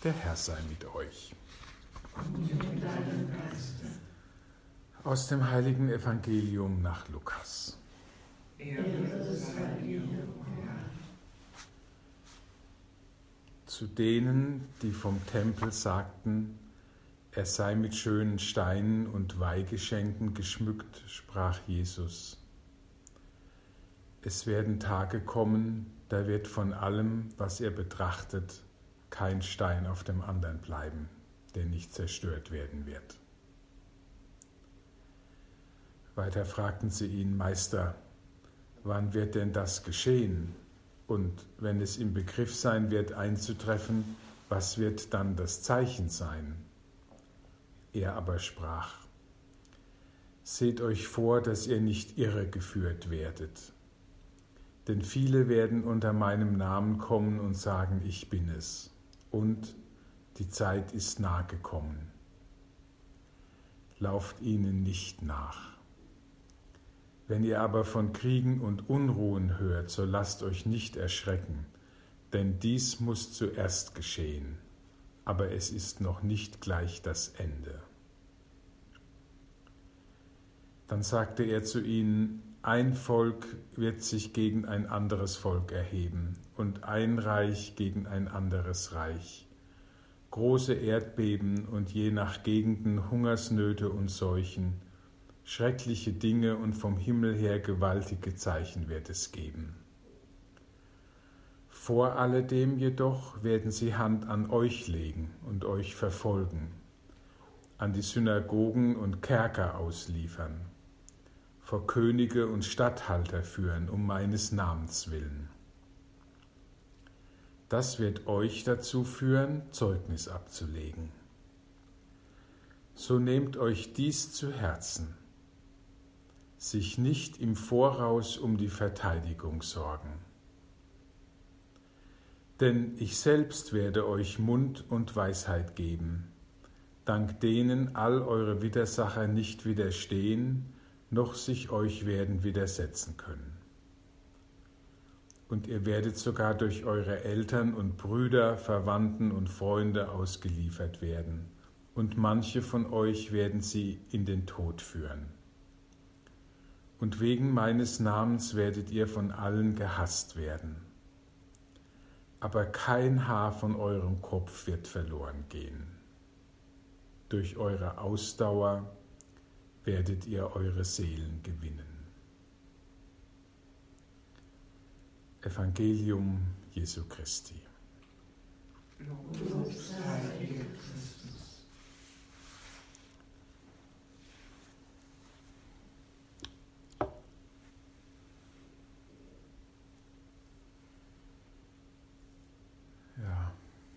Der Herr sei mit euch. Und mit deinem Geiste. Aus dem heiligen Evangelium nach Lukas. Ehre sei dir, o Herr. Zu denen, die vom Tempel sagten, er sei mit schönen Steinen und Weihgeschenken geschmückt, sprach Jesus: Es werden Tage kommen, da wird von allem, was ihr betrachtet, kein Stein auf dem anderen bleiben, der nicht zerstört werden wird. Weiter fragten sie ihn: Meister, wann wird denn das geschehen? Und wenn es im Begriff sein wird, einzutreffen, was wird dann das Zeichen sein? Er aber sprach: Seht euch vor, dass ihr nicht irregeführt werdet. Denn viele werden unter meinem Namen kommen und sagen, ich bin es. Und die Zeit ist nahe gekommen. Lauft ihnen nicht nach. Wenn ihr aber von Kriegen und Unruhen hört, so lasst euch nicht erschrecken, denn dies muss zuerst geschehen, aber es ist noch nicht gleich das Ende. Dann sagte er zu ihnen: Ein Volk wird sich gegen ein anderes Volk erheben und ein Reich gegen ein anderes Reich. Große Erdbeben und je nach Gegenden Hungersnöte und Seuchen. Schreckliche Dinge und vom Himmel her gewaltige Zeichen wird es geben. Vor alledem jedoch werden sie Hand an euch legen und euch verfolgen, an die Synagogen und Kerker ausliefern, vor Könige und Statthalter führen, um meines Namens willen. Das wird euch dazu führen, Zeugnis abzulegen. So nehmt euch dies zu Herzen, sich nicht im Voraus um die Verteidigung sorgen. Denn ich selbst werde euch Mund und Weisheit geben, dank denen all eure Widersacher nicht widerstehen, noch sich euch werden widersetzen können. Und ihr werdet sogar durch eure Eltern und Brüder, Verwandten und Freunde ausgeliefert werden, und manche von euch werden sie in den Tod führen. Und wegen meines Namens werdet ihr von allen gehasst werden. Aber kein Haar von eurem Kopf wird verloren gehen. Durch eure Ausdauer werdet ihr eure Seelen gewinnen. Evangelium Jesu Christi. Lob sei dir, Christus. Ja.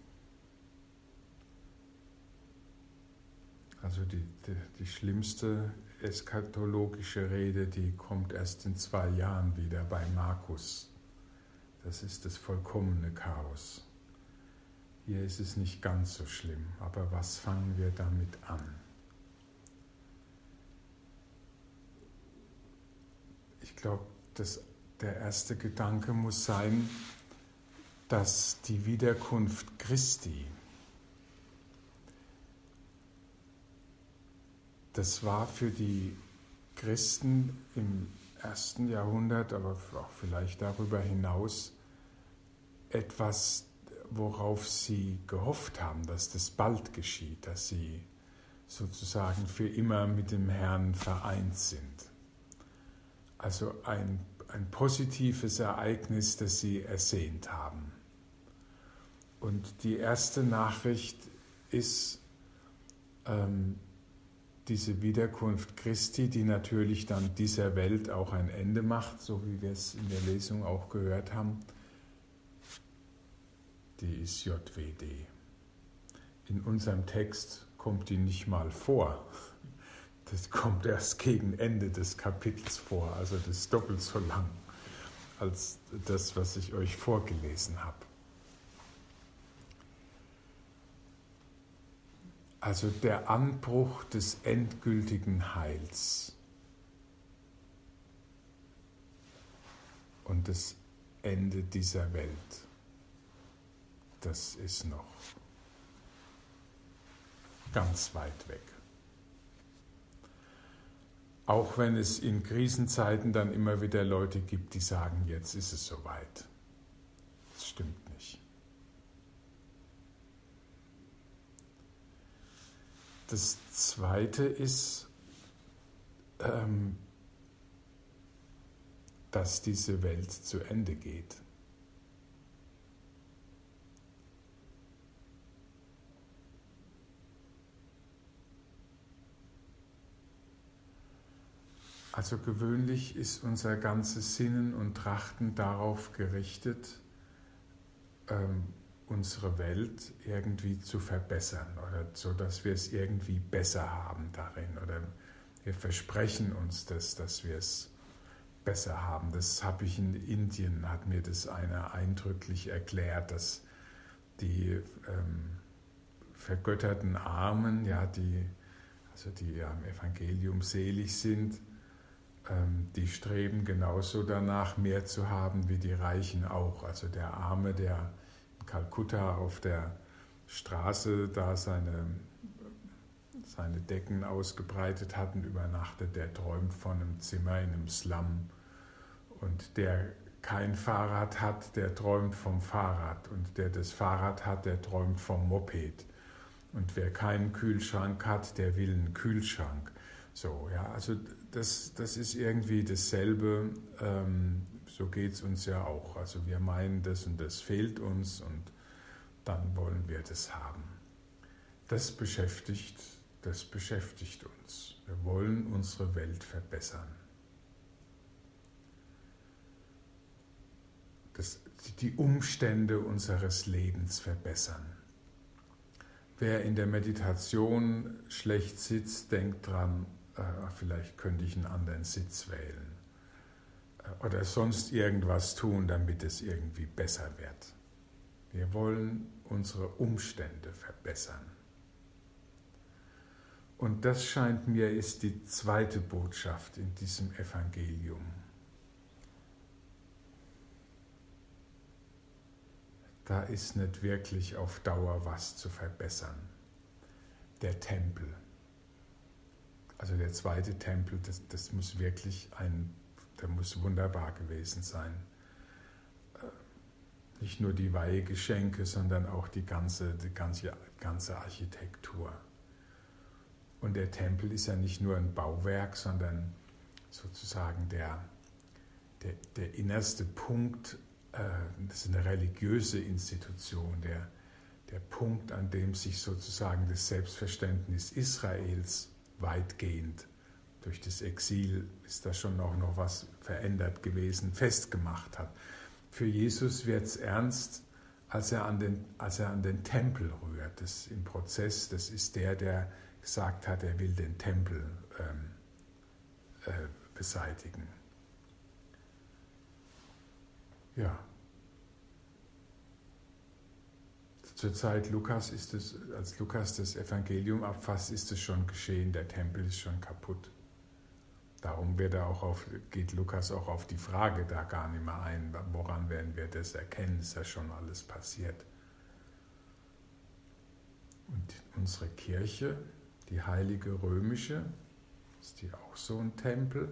Also die schlimmste eschatologische Rede, die kommt erst in 2 Jahren wieder bei Markus. Das ist das vollkommene Chaos. Hier ist es nicht ganz so schlimm, aber was fangen wir damit an? Ich glaube, der erste Gedanke muss sein, dass die Wiederkunft Christi, das war für die Christen im 1. Jahrhundert, aber auch vielleicht darüber hinaus, etwas, worauf sie gehofft haben, dass das bald geschieht, dass sie sozusagen für immer mit dem Herrn vereint sind. Also ein positives Ereignis, das sie ersehnt haben. Und die erste Nachricht ist diese Wiederkunft Christi, die natürlich dann dieser Welt auch ein Ende macht, so wie wir es in der Lesung auch gehört haben. Die ist JWD. In unserem Text kommt die nicht mal vor. Das kommt erst gegen Ende des Kapitels vor, also das ist doppelt so lang als das, was ich euch vorgelesen habe. Also der Anbruch des endgültigen Heils und das Ende dieser Welt, das ist noch ganz weit weg. Auch wenn es in Krisenzeiten dann immer wieder Leute gibt, die sagen, jetzt ist es soweit. Das stimmt nicht. Das Zweite ist, dass diese Welt zu Ende geht. Also gewöhnlich ist unser ganzes Sinnen und Trachten darauf gerichtet, unsere Welt irgendwie zu verbessern oder so, dass wir es irgendwie besser haben darin. Oder wir versprechen uns das, dass wir es besser haben. Das habe ich in Indien, hat mir das einer eindrücklich erklärt, dass die vergötterten Armen, ja, die ja im Evangelium selig sind, die streben genauso danach, mehr zu haben wie die Reichen auch. Also der Arme, der in Kalkutta auf der Straße da seine Decken ausgebreitet hat und übernachtet, der träumt von einem Zimmer in einem Slum. Und der kein Fahrrad hat, der träumt vom Fahrrad. Und der das Fahrrad hat, der träumt vom Moped. Und wer keinen Kühlschrank hat, der will einen Kühlschrank. So, ja, also das ist irgendwie dasselbe, so geht es uns ja auch. Also wir meinen, das und das fehlt uns und dann wollen wir das haben. Das beschäftigt uns. Wir wollen unsere Welt verbessern. Die Umstände unseres Lebens verbessern. Wer in der Meditation schlecht sitzt, denkt dran, vielleicht könnte ich einen anderen Sitz wählen oder sonst irgendwas tun, damit es irgendwie besser wird. Wir wollen unsere Umstände verbessern. Und das scheint mir ist die zweite Botschaft in diesem Evangelium. Da ist nicht wirklich auf Dauer was zu verbessern. Der Tempel. Also der zweite Tempel, das muss wirklich der muss wunderbar gewesen sein. Nicht nur die Weihgeschenke, sondern auch die ganze Architektur. Und der Tempel ist ja nicht nur ein Bauwerk, sondern sozusagen der innerste Punkt, das ist eine religiöse Institution, der Punkt, an dem sich sozusagen das Selbstverständnis Israels weitgehend durch das Exil ist da schon auch noch was verändert gewesen, festgemacht hat. Für Jesus wird es ernst, als er an den Tempel rührt. Das im Prozess, das ist der gesagt hat, er will den Tempel beseitigen. Ja. Zur Zeit Lukas als Lukas das Evangelium abfasst, ist es schon geschehen, der Tempel ist schon kaputt. Darum geht Lukas auch auf die Frage da gar nicht mehr ein, woran werden wir das erkennen, ist ja schon alles passiert. Und unsere Kirche, die heilige römische, ist die auch so ein Tempel?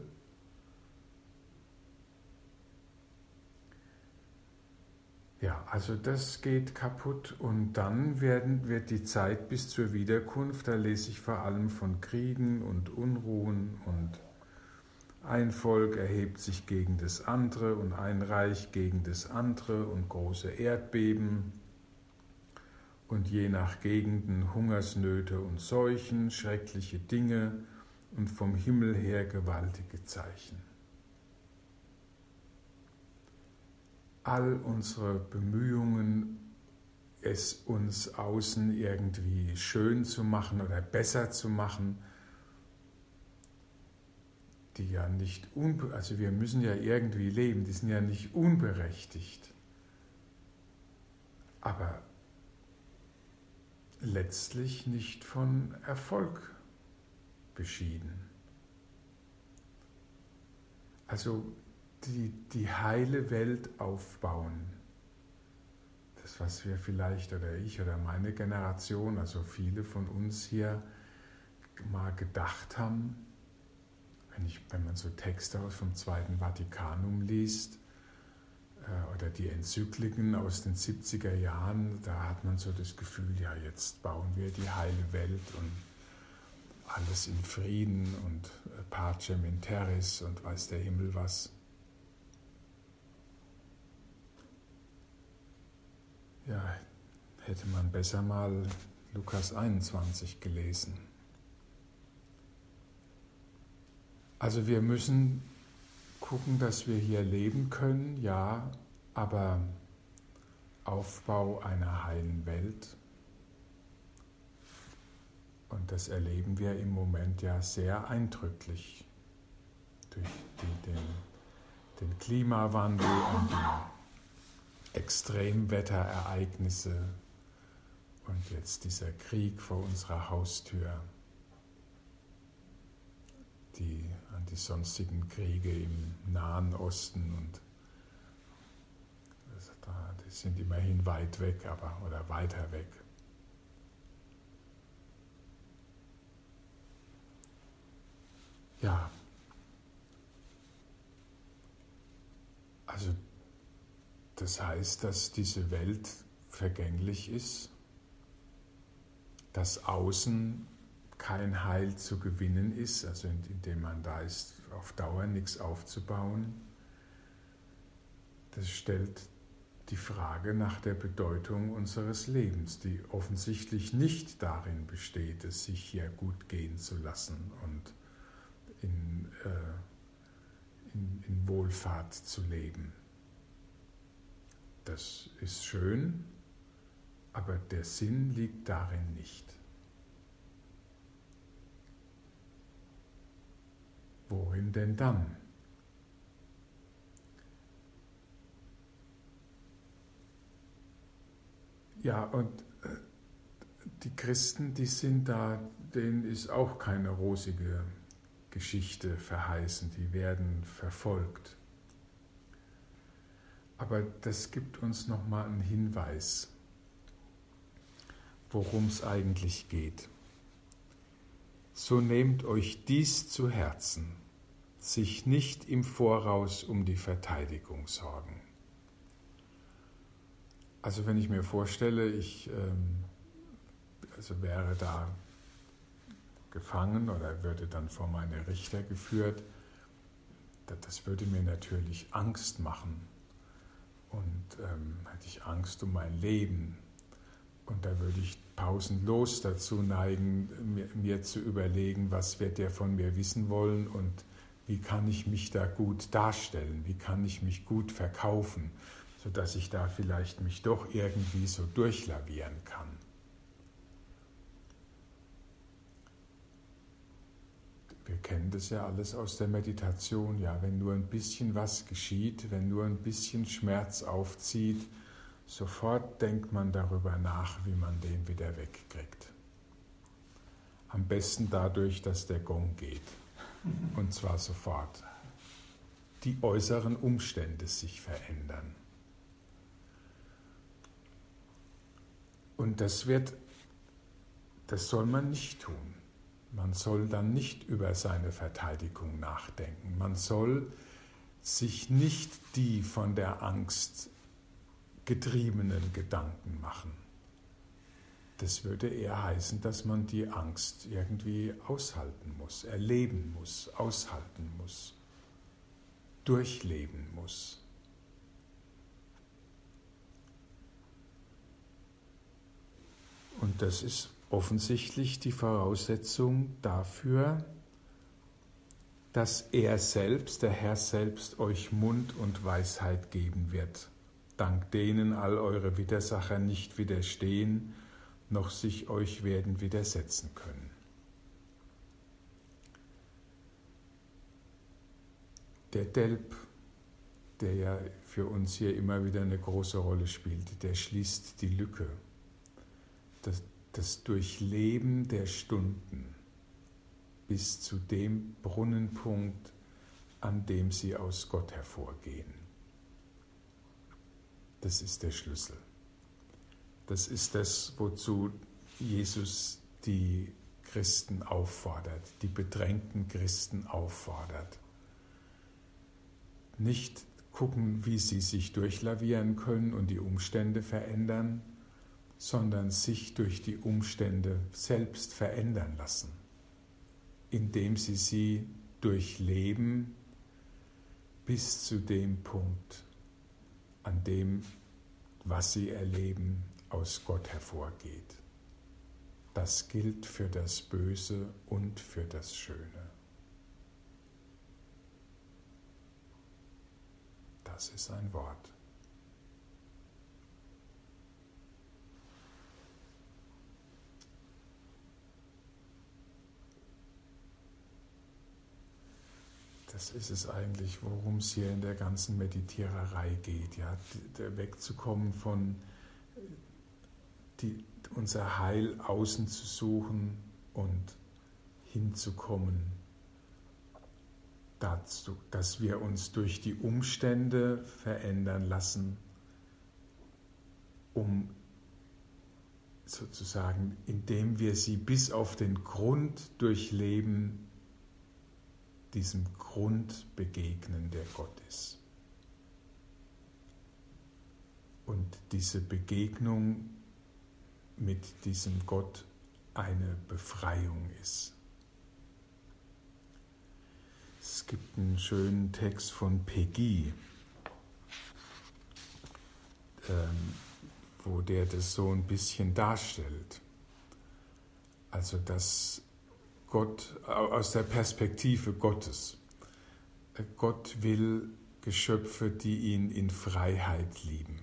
Ja, also das geht kaputt und dann wird die Zeit bis zur Wiederkunft, da lese ich vor allem von Kriegen und Unruhen und ein Volk erhebt sich gegen das andere und ein Reich gegen das andere und große Erdbeben und je nach Gegenden Hungersnöte und Seuchen, schreckliche Dinge und vom Himmel her gewaltige Zeichen. All unsere Bemühungen, es uns außen irgendwie schön zu machen oder besser zu machen, die ja nicht, also wir müssen ja irgendwie leben, die sind ja nicht unberechtigt, aber letztlich nicht von Erfolg beschieden. Also die heile Welt aufbauen, das, was wir vielleicht, oder ich oder meine Generation, also viele von uns hier mal gedacht haben, wenn man so Texte aus vom Zweiten Vatikanum liest oder die Enzykliken aus den 70er Jahren, da hat man so das Gefühl, ja, jetzt bauen wir die heile Welt und alles in Frieden und Pacem in Terris und weiß der Himmel was. Ja, hätte man besser mal Lukas 21 gelesen. Also wir müssen gucken, dass wir hier leben können, ja, aber Aufbau einer heilen Welt. Und das erleben wir im Moment ja sehr eindrücklich durch den Klimawandel und die Extremwetterereignisse und jetzt dieser Krieg vor unserer Haustür, die sonstigen Kriege im Nahen Osten und die sind immerhin weit weg, oder weiter weg. Ja, also das heißt, dass diese Welt vergänglich ist, dass außen kein Heil zu gewinnen ist, also indem man da ist, auf Dauer nichts aufzubauen. Das stellt die Frage nach der Bedeutung unseres Lebens, die offensichtlich nicht darin besteht, es sich hier gut gehen zu lassen und in Wohlfahrt zu leben. Das ist schön, aber der Sinn liegt darin nicht. Worin denn dann? Ja, und die Christen, die sind da, denen ist auch keine rosige Geschichte verheißen, die werden verfolgt. Aber das gibt uns nochmal einen Hinweis, worum es eigentlich geht. So nehmt euch dies zu Herzen, sich nicht im Voraus um die Verteidigung sorgen. Also wenn ich mir vorstelle, ich wäre da gefangen oder würde dann vor meine Richter geführt, das würde mir natürlich Angst machen. Und hätte ich Angst um mein Leben. Und da würde ich pausenlos dazu neigen, mir zu überlegen, was wird der von mir wissen wollen und wie kann ich mich da gut darstellen, wie kann ich mich gut verkaufen, sodass ich da vielleicht mich doch irgendwie so durchlavieren kann. Wir kennen das ja alles aus der Meditation, ja, wenn nur ein bisschen was geschieht, wenn nur ein bisschen Schmerz aufzieht, sofort denkt man darüber nach, wie man den wieder wegkriegt. Am besten dadurch, dass der Gong geht, und zwar sofort. Die äußeren Umstände sich verändern. Und das soll man nicht tun. Man soll dann nicht über seine Verteidigung nachdenken. Man soll sich nicht die von der Angst getriebenen Gedanken machen. Das würde eher heißen, dass man die Angst irgendwie aushalten muss, erleben muss, aushalten muss, durchleben muss. Und das ist offensichtlich die Voraussetzung dafür, dass er selbst, der Herr selbst, euch Mund und Weisheit geben wird, dank denen all eure Widersacher nicht widerstehen, noch sich euch werden widersetzen können. Der Delp, der ja für uns hier immer wieder eine große Rolle spielt, der schließt die Lücke. Das Durchleben der Stunden bis zu dem Brunnenpunkt, an dem sie aus Gott hervorgehen. Das ist der Schlüssel. Das ist das, wozu Jesus die Christen auffordert, die bedrängten Christen auffordert. Nicht gucken, wie sie sich durchlavieren können und die Umstände verändern, sondern sich durch die Umstände selbst verändern lassen, indem sie durchleben bis zu dem Punkt, an dem, was sie erleben, aus Gott hervorgeht. Das gilt für das Böse und für das Schöne. Das ist ein Wort. Das ist es eigentlich, worum es hier in der ganzen Meditiererei geht, ja, wegzukommen von unser Heil außen zu suchen und hinzukommen dazu, dass wir uns durch die Umstände verändern lassen, um sozusagen, indem wir sie bis auf den Grund durchleben, diesem Grund begegnen, der Gott ist. Und diese Begegnung mit diesem Gott eine Befreiung ist. Es gibt einen schönen Text von Peggy, wo der das so ein bisschen darstellt. Also dass Gott aus der Perspektive Gottes. Gott will Geschöpfe, die ihn in Freiheit lieben.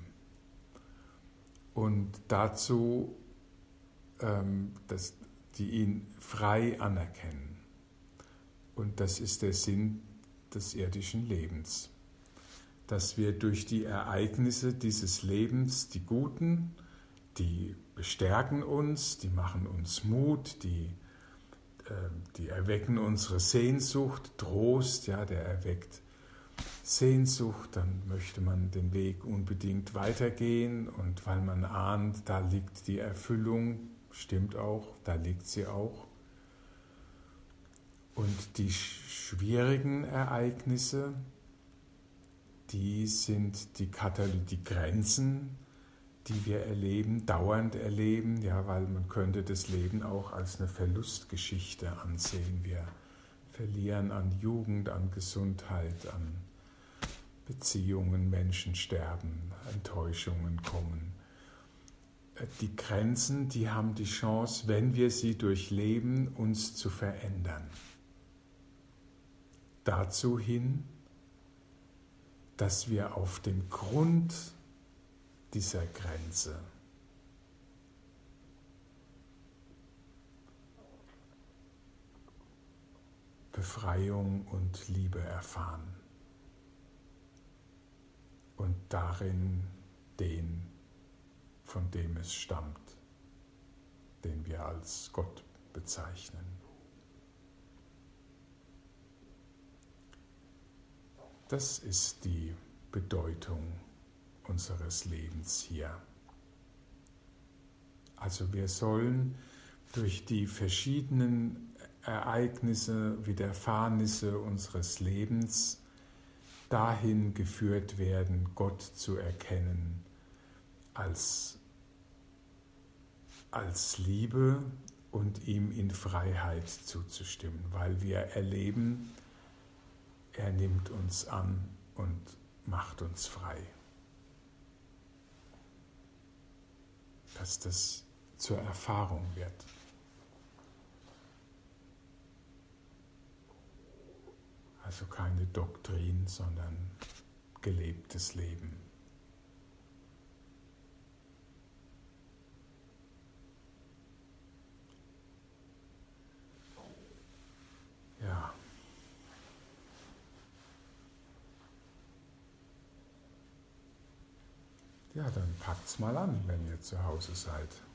Und dazu, dass die ihn frei anerkennen. Und das ist der Sinn des irdischen Lebens. Dass wir durch die Ereignisse dieses Lebens, die Guten, die bestärken uns, die machen uns Mut, die erwecken unsere Sehnsucht, Trost, ja, der erweckt Sehnsucht, dann möchte man den Weg unbedingt weitergehen und weil man ahnt, da liegt die Erfüllung, stimmt auch, da liegt sie auch. Und die schwierigen Ereignisse, die sind die Grenzen, die wir erleben, dauernd erleben, ja, weil man könnte das Leben auch als eine Verlustgeschichte ansehen. Wir verlieren an Jugend, an Gesundheit, an Beziehungen, Menschen sterben, Enttäuschungen kommen. Die Grenzen, die haben die Chance, wenn wir sie durchleben, uns zu verändern. Dazu hin, dass wir auf dem Grund dieser Grenze Befreiung und Liebe erfahren und darin den, von dem es stammt, den wir als Gott bezeichnen. Das ist die Bedeutung unseres Lebens hier. Also wir sollen durch die verschiedenen Ereignisse, Widerfahrnisse unseres Lebens dahin geführt werden, Gott zu erkennen als Liebe und ihm in Freiheit zuzustimmen, weil wir erleben, er nimmt uns an und macht uns frei. Dass das zur Erfahrung wird. Also keine Doktrin, sondern gelebtes Leben. Ja. Ja, dann packt's mal an, wenn ihr zu Hause seid.